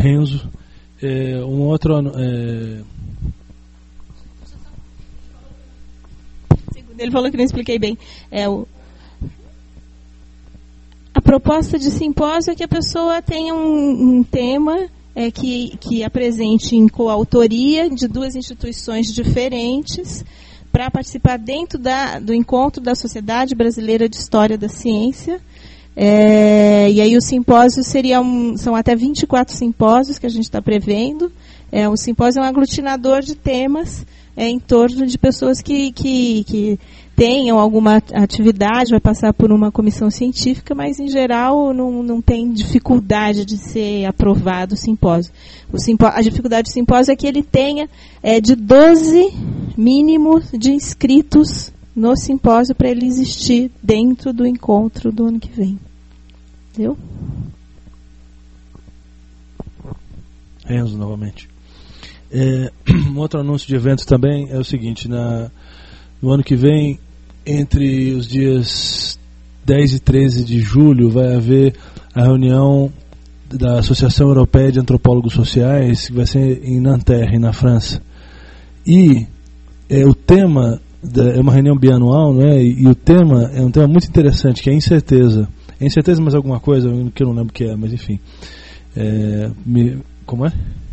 Renzo. Um outro... Ele falou que não expliquei bem. A proposta de simpósio é que a pessoa tenha um tema que apresente em coautoria de duas instituições diferentes para participar dentro do encontro da Sociedade Brasileira de História da Ciência. E aí os simpósios são até 24 simpósios que a gente está prevendo. O simpósio é um aglutinador de temas em torno de pessoas que tenham alguma atividade, vai passar por uma comissão científica, mas em geral não tem dificuldade de ser aprovado o simpósio. A dificuldade do simpósio é que ele tenha de 12 mínimo de inscritos no simpósio para ele existir dentro do encontro do ano que vem. Entendeu? Renzo, novamente. Um outro anúncio de evento também é o seguinte: no ano que vem, entre os dias 10 e 13 de julho, vai haver a reunião da Associação Europeia de Antropólogos Sociais, que vai ser em Nanterre, na França. E o tema é uma reunião bianual, né? E o tema é um tema muito interessante, que é incerteza. É incerteza, mas alguma coisa que eu não lembro o que é, mas enfim. Como é?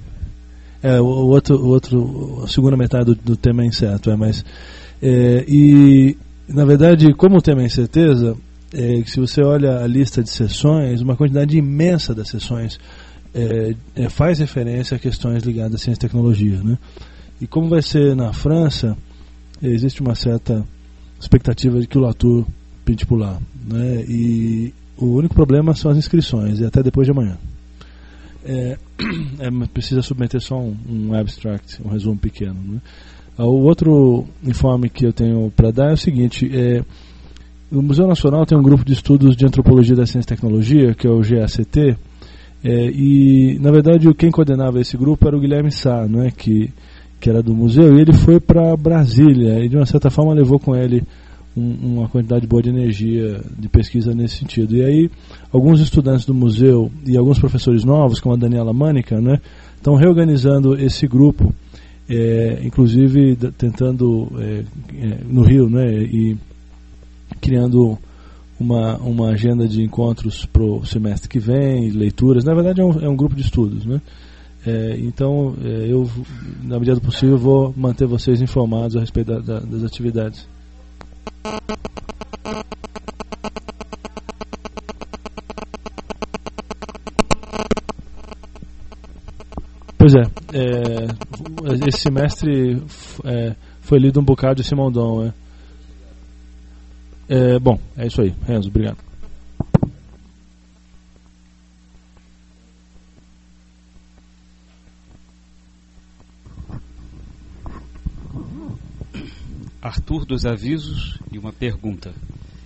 A segunda metade do tema é incerto, e na verdade, como o tema é incerteza, se você olha a lista de sessões, uma quantidade imensa das sessões faz referência a questões ligadas à ciência e tecnologia, né? E como vai ser na França, existe uma certa expectativa de que o Latour pinte por lá, né? E o único problema são as inscrições, e até depois de amanhã. Precisa submeter só um abstract, um resumo pequeno, né? O outro informe que eu tenho para dar é o seguinte: o Museu Nacional tem um grupo de estudos de antropologia da ciência e tecnologia, que é o GACT, e na verdade quem coordenava esse grupo era o Guilherme Sá, né, que era do museu, e ele foi para Brasília e de uma certa forma levou com ele uma quantidade boa de energia de pesquisa nesse sentido. E aí alguns estudantes do museu e alguns professores novos, como a Daniela Mânica, né, estão reorganizando esse grupo, inclusive tentando no Rio, né, e criando uma agenda de encontros para o semestre que vem, leituras. Na verdade é um grupo de estudos, né? Então eu, na medida do possível, vou manter vocês informados a respeito das atividades. Pois esse semestre foi lido um bocado de Simondon. Bom, é isso aí. Renzo, obrigado. Arthur, dos avisos e uma pergunta.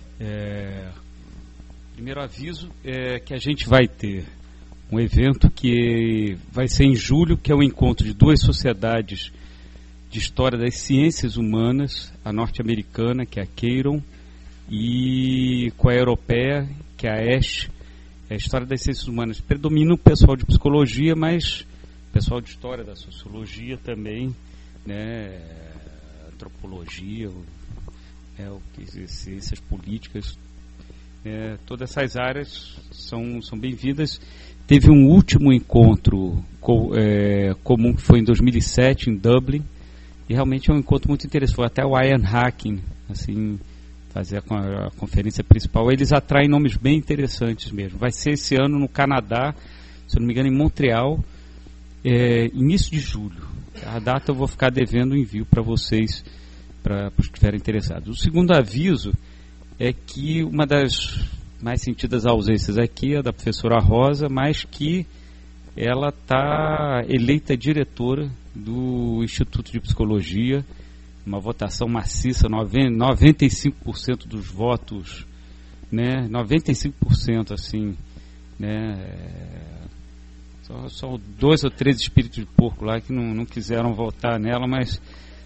Primeiro aviso é que a gente vai ter um evento que vai ser em julho, que é o encontro de duas sociedades de história das ciências humanas, a norte-americana, que é a Queiron, e com a europeia, que é a ASH. A história das ciências humanas predomina o pessoal de psicologia, mas o pessoal de história da sociologia também, né, antropologia, ciências políticas, todas essas áreas são bem-vindas. Teve um último encontro comum que foi em 2007 em Dublin, e realmente é um encontro muito interessante. Foi até o Ian Hacking assim, fazer a conferência principal. Eles atraem nomes bem interessantes mesmo. Vai ser esse ano no Canadá, se eu não me engano, em Montreal, início de julho. A data eu vou ficar devendo o envio para vocês, para os que estiverem interessados. O segundo aviso é que uma das mais sentidas ausências aqui é da professora Rosa, mas que ela está eleita diretora do Instituto de Psicologia, uma votação maciça, 95% dos votos, né, 95% assim, né, só 2 ou 3 espíritos de porco lá que não quiseram votar nela, mas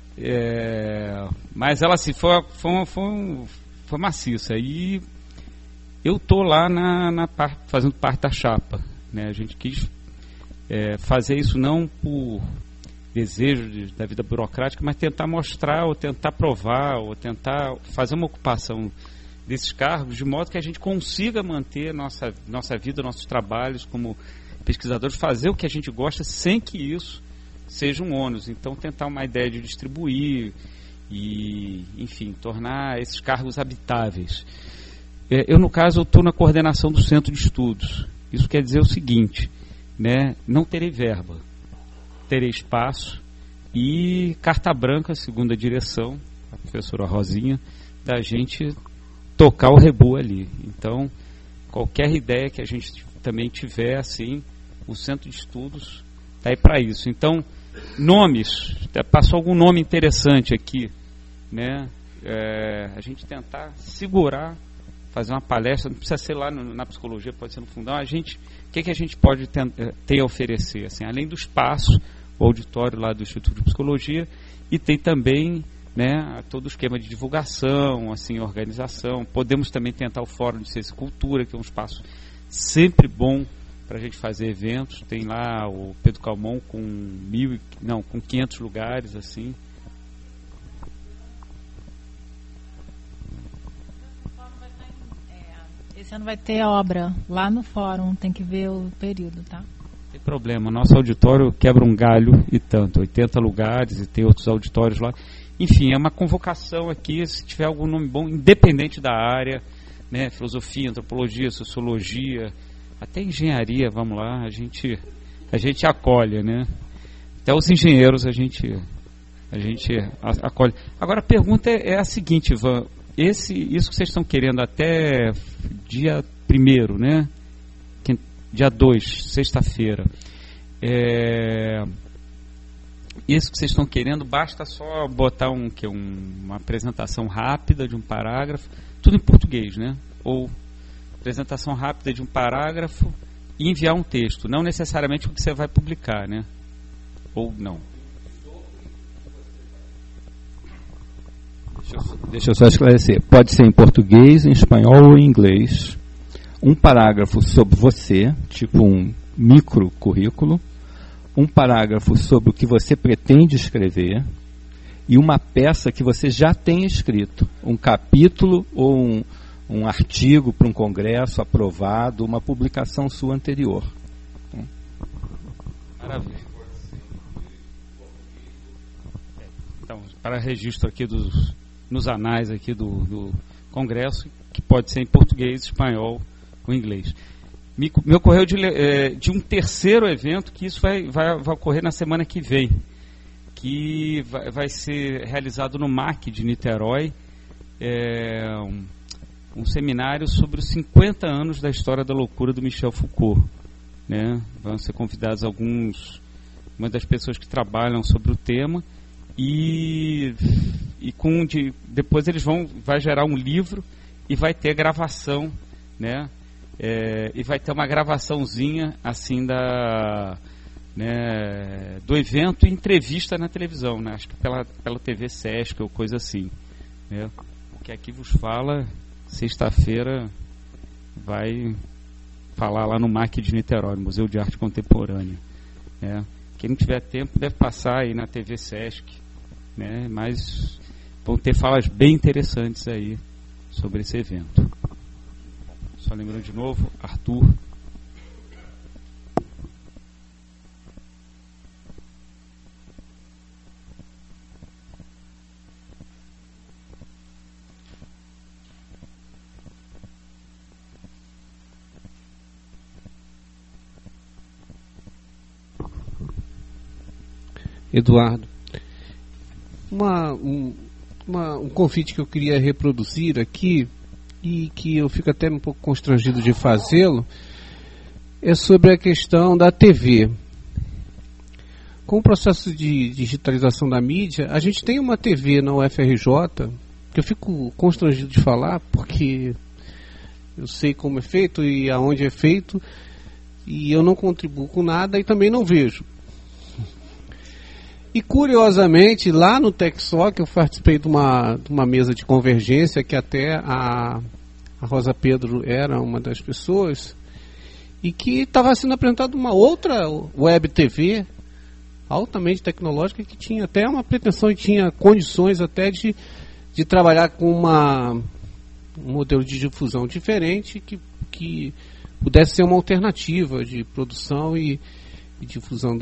ela assim, foi maciça. E eu estou lá fazendo parte da chapa, né? A gente quis fazer isso não por desejo da vida burocrática, mas tentar mostrar, ou tentar provar, ou tentar fazer uma ocupação desses cargos, de modo que a gente consiga manter nossa vida, nossos trabalhos como pesquisadores, fazer o que a gente gosta sem que isso seja um ônus. Então, tentar uma ideia de distribuir e, enfim, tornar esses cargos habitáveis. Eu, no caso, estou na coordenação do Centro de Estudos. Isso quer dizer o seguinte, né? Não terei verba, terei espaço e carta branca, segundo a direção, a professora Rosinha, da gente tocar o rebu ali. Então, qualquer ideia que a gente também tiver, assim, o Centro de Estudos está aí para isso. Então, nomes, passou algum nome interessante aqui, né? A gente tentar segurar, fazer uma palestra, não precisa ser lá na psicologia, pode ser no fundão. O que a gente pode ter a oferecer, assim, além do espaço, o auditório lá do Instituto de Psicologia, e tem também, né, todo o esquema de divulgação, assim, organização. Podemos também tentar o Fórum de Ciência e Cultura, que é um espaço sempre bom para a gente fazer eventos. Tem lá o Pedro Calmon com 500 lugares, assim. Esse ano vai ter obra lá no fórum, tem que ver o período, tá? Não tem problema, nosso auditório quebra um galho e tanto, 80 lugares, e tem outros auditórios lá. Enfim, é uma convocação aqui, se tiver algum nome bom, independente da área, né, filosofia, antropologia, sociologia, até engenharia, vamos lá, a gente acolhe, né? Até os engenheiros a gente acolhe. Agora a pergunta é a seguinte, Ivan, isso que vocês estão querendo até dia 1º, né? Dia 2, sexta-feira. Isso que vocês estão querendo, basta só botar uma apresentação rápida de um parágrafo, tudo em português, né? Ou apresentação rápida de um parágrafo e enviar um texto, não necessariamente o que você vai publicar, né? Ou não. Deixa eu só esclarecer. Pode ser em português, em espanhol ou em inglês. Um parágrafo sobre você, tipo um micro currículo. Um parágrafo sobre o que você pretende escrever. E uma peça que você já tem escrito. Um capítulo ou um artigo para um congresso aprovado, uma publicação sua anterior. Maravilha. Então, para registro aqui nos anais aqui do congresso, que pode ser em português, espanhol ou inglês. Me ocorreu de um terceiro evento, que isso vai ocorrer na semana que vem, que vai ser realizado no MAC de Niterói, um seminário sobre os 50 anos da história da loucura do Michel Foucault, né? Vão ser convidados uma das pessoas que trabalham sobre o tema, e depois vai gerar um livro e vai ter gravação, né? E vai ter uma gravaçãozinha assim do evento e entrevista na televisão, né? Acho que pela TV Sesc ou coisa assim, né? O que aqui vos fala, sexta-feira vai falar lá no MAC de Niterói, no Museu de Arte Contemporânea, né? Quem não tiver tempo deve passar aí na TV Sesc, né? Mas vão ter falas bem interessantes aí sobre esse evento. Só lembrando de novo, Arthur. Eduardo, um convite que eu queria reproduzir aqui, e que eu fico até um pouco constrangido de fazê-lo, é sobre a questão da TV. Com o processo de digitalização da mídia, a gente tem uma TV na UFRJ, que eu fico constrangido de falar, porque eu sei como é feito e aonde é feito, e eu não contribuo com nada e também não vejo. E curiosamente, lá no TechSoc, eu participei de uma mesa de convergência, que até a Rosa Pedro era uma das pessoas, e que estava sendo apresentada uma outra web TV altamente tecnológica que tinha até uma pretensão e tinha condições até de trabalhar com um modelo de difusão diferente que pudesse ser uma alternativa de produção e difusão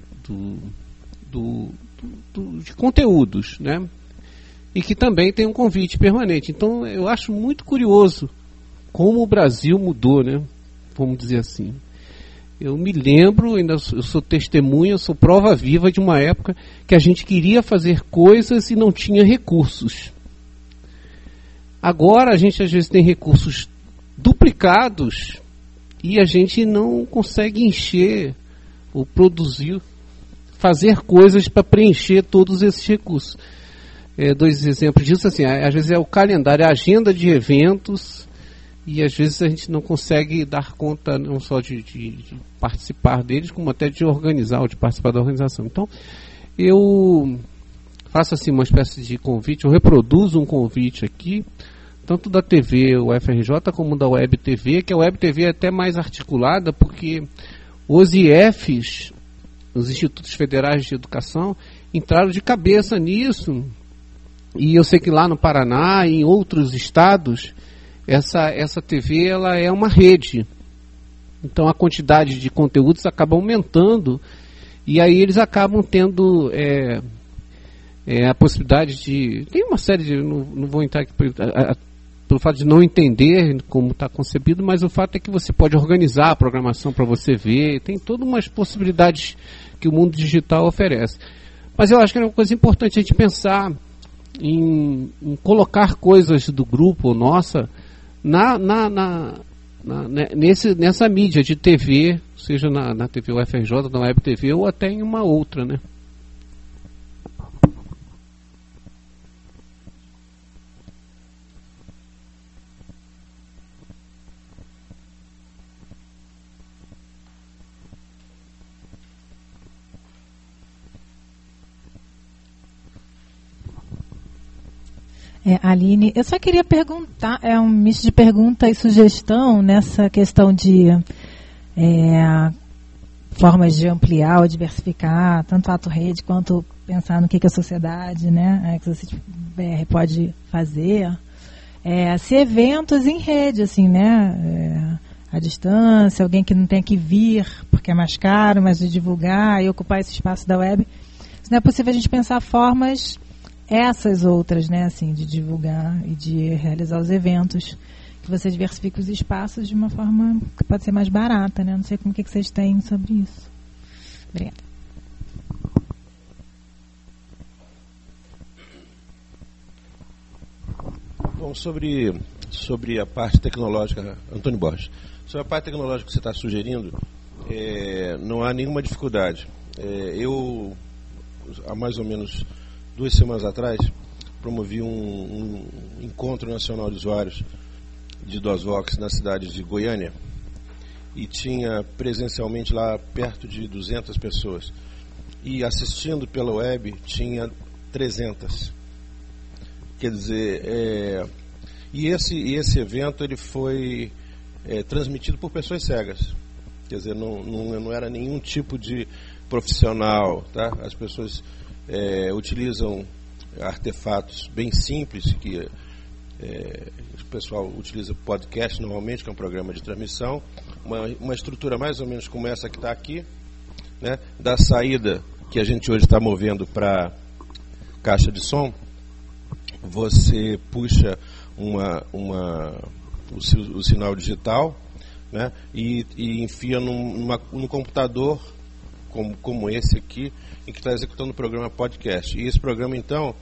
de conteúdos, né? E que também tem um convite permanente. Então eu acho muito curioso como o Brasil mudou, né? Vamos dizer assim. Eu me lembro, eu sou testemunha, eu sou prova viva de uma época que a gente queria fazer coisas e não tinha recursos. Agora a gente às vezes tem recursos duplicados e a gente não consegue encher ou produzir, fazer coisas para preencher todos esses recursos. Dois exemplos disso, assim, às vezes é o calendário, a agenda de eventos, e às vezes a gente não consegue dar conta não só de participar deles, como até de organizar ou de participar da organização. Então, eu faço assim uma espécie de convite, eu reproduzo um convite aqui, tanto da TV UFRJ como da Web TV, que a Web TV é até mais articulada, porque os IFs, os Institutos Federais de Educação, entraram de cabeça nisso, e eu sei que lá no Paraná e em outros estados, essa TV ela é uma rede. Então a quantidade de conteúdos acaba aumentando, e aí eles acabam tendo a possibilidade de... Tem uma série de... Não vou entrar aqui pelo fato de não entender como está concebido, mas o fato é que você pode organizar a programação para você ver, tem todas umas possibilidades que o mundo digital oferece. Mas eu acho que é uma coisa importante a gente pensar em colocar coisas do grupo ou nossa nessa mídia de TV, seja na TV UFRJ, na Web TV ou até em uma outra, né? Aline, eu só queria perguntar, um misto de pergunta e sugestão nessa questão de formas de ampliar ou diversificar, tanto a rede quanto pensar no que a sociedade, né, que você BR pode fazer. Se eventos em rede, assim, né, à distância, alguém que não tem que vir porque é mais caro, mas de divulgar e ocupar esse espaço da web. Se não é possível a gente pensar formas essas outras, né, assim, de divulgar e de realizar os eventos, que você diversifique os espaços de uma forma que pode ser mais barata, né? Não sei como que vocês têm sobre isso. Obrigada. Bom, sobre a parte tecnológica, Antônio Borges, sobre a parte tecnológica que você está sugerindo, não há nenhuma dificuldade. Eu, há mais ou menos 2 semanas atrás, promovi um encontro nacional de usuários de DOSVox na cidade de Goiânia e tinha presencialmente lá perto de 200 pessoas e assistindo pela web tinha 300. Quer dizer, e esse evento ele foi transmitido por pessoas cegas. Quer dizer, não era nenhum tipo de profissional, tá? As pessoas utilizam artefatos bem simples que o pessoal utiliza podcast normalmente, que é um programa de transmissão, uma estrutura mais ou menos como essa que está aqui, né? Da saída que a gente hoje está movendo para caixa de som, você puxa o sinal digital, né? E enfia num computador como esse aqui, em que está executando o programa podcast. E esse programa, então,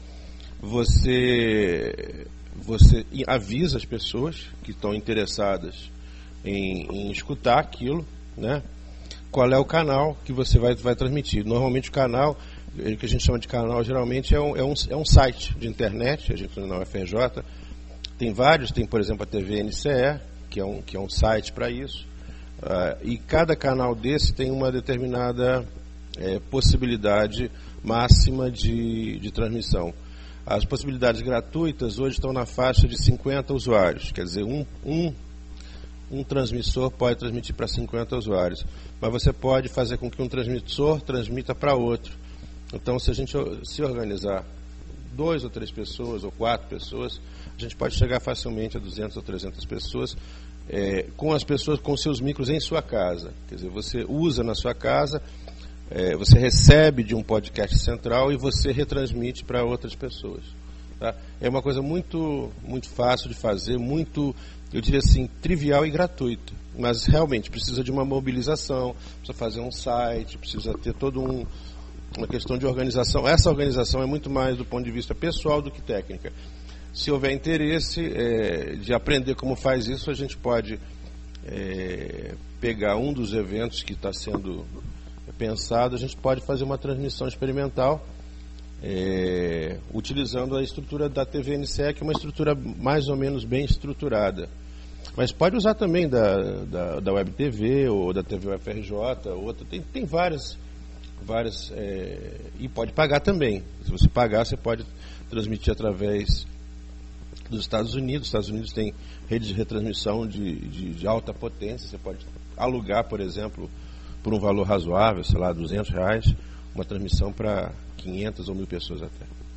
você avisa as pessoas que estão interessadas em escutar aquilo, né? Qual é o canal que você vai transmitir. Normalmente o canal, que a gente chama de canal, geralmente é um site de internet. A gente na UFRJ tem vários, tem por exemplo a TV NCE, que é um site para isso. E cada canal desse tem uma determinada possibilidade máxima de transmissão. As possibilidades gratuitas hoje estão na faixa de 50 usuários, quer dizer, um transmissor pode transmitir para 50 usuários, mas você pode fazer com que um transmissor transmita para outro. Então, se a gente se organizar 2 ou 3 pessoas ou 4 pessoas, a gente pode chegar facilmente a 200 ou 300 pessoas, com as pessoas com seus micros em sua casa. Quer dizer, você usa na sua casa, você recebe de um podcast central e você retransmite para outras pessoas. Tá? É uma coisa muito, muito fácil de fazer, muito, eu diria assim, trivial e gratuita. Mas realmente precisa de uma mobilização, precisa fazer um site, precisa ter toda uma questão de organização. Essa organização é muito mais do ponto de vista pessoal do que técnica. Se houver interesse de aprender como faz isso, a gente pode pegar um dos eventos que está sendo pensado, a gente pode fazer uma transmissão experimental utilizando a estrutura da TVNCE, que é uma estrutura mais ou menos bem estruturada. Mas pode usar também da Web TV ou da TV UFRJ, outra, tem várias e pode pagar também. Se você pagar, você pode transmitir através dos Estados Unidos. Os Estados Unidos tem redes de retransmissão de alta potência. Você pode alugar, por exemplo, por um valor razoável, sei lá, R$200, uma transmissão para 500 ou 1.000 pessoas até.